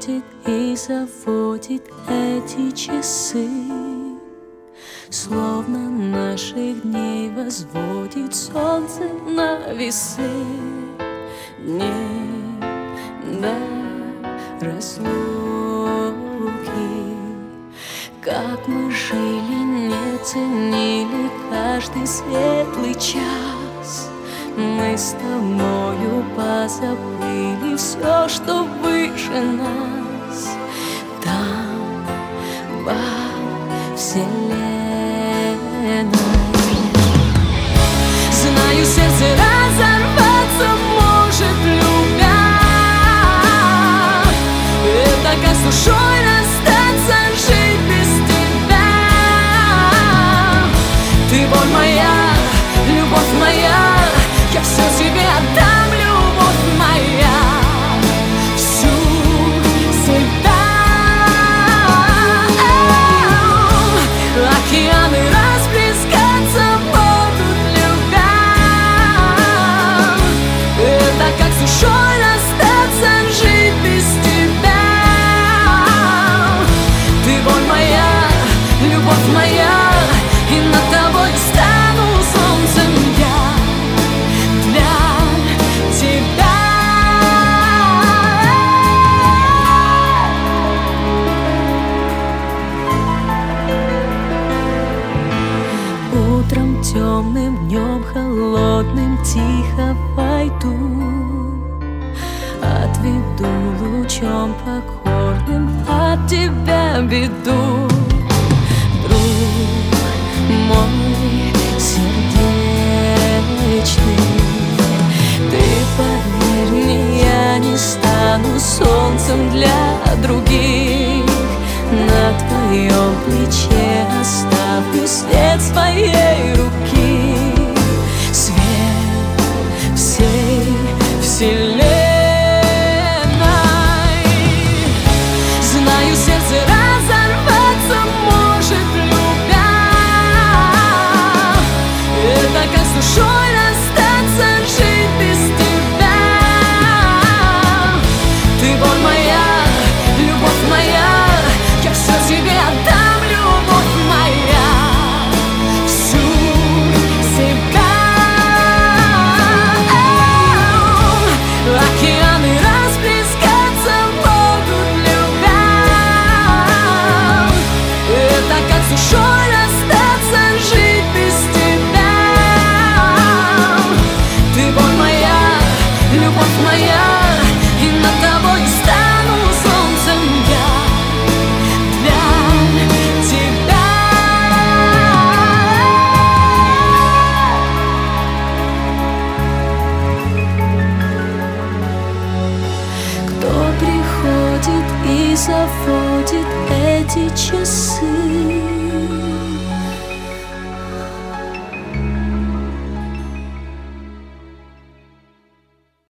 приходит и заводит эти часы, словно наших дней возводит солнце на весы. Дней до разлуки, как мы жили, не ценили каждый светлый час. Мы с тобою позабыли все, что выше нас. Там, во вселенной, знаю, сердце разорваться может, любя. Это как с душой расстаться, жить без тебя. Ты боль моя, любовь моя, я все тебе отдам, любовь моя, всю себя. Океаны расплескаться будут, любя. Это как с душой расстаться, жить без тебя. Ты боль моя, любовь моя, и над тобой стану солнцем я. Утром темным, днем холодным тихо войду, отведу лучом покорным от тебя беду. Друг мой сердечный, ты поверь мне, я не стану солнцем для других. На твоем плече оставлю след своей руки, свет всей вселенной. Знаю, сердце разорваться может, любя. Это как с душой расстаться, жить без тебя. Ты боль моя, любовь моя, я все тебе отдам, любовь моя, всю себя. Океаны расплескаться будут, любя. Это как с душой расстаться, жить без тебя. Ты боль моя, любовь моя, и над тобой стану солнцем я. И заводит эти часы,